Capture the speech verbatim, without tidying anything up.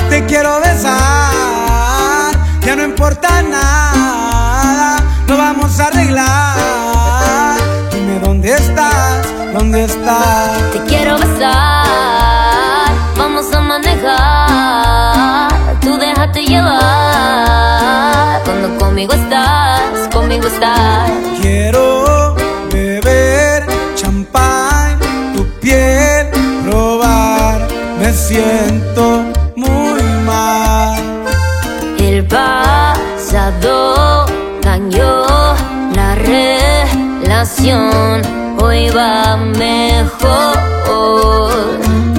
Te quiero besar, ya no importa nada, lo vamos a arreglar. Dime dónde estás, dónde estás. Te quiero besar, vamos a manejar. Tú déjate llevar, cuando conmigo estás, conmigo estás. Quiero beber champán, tu piel probar, me siento muy mal. El pasado dañó la relación, hoy va mejor.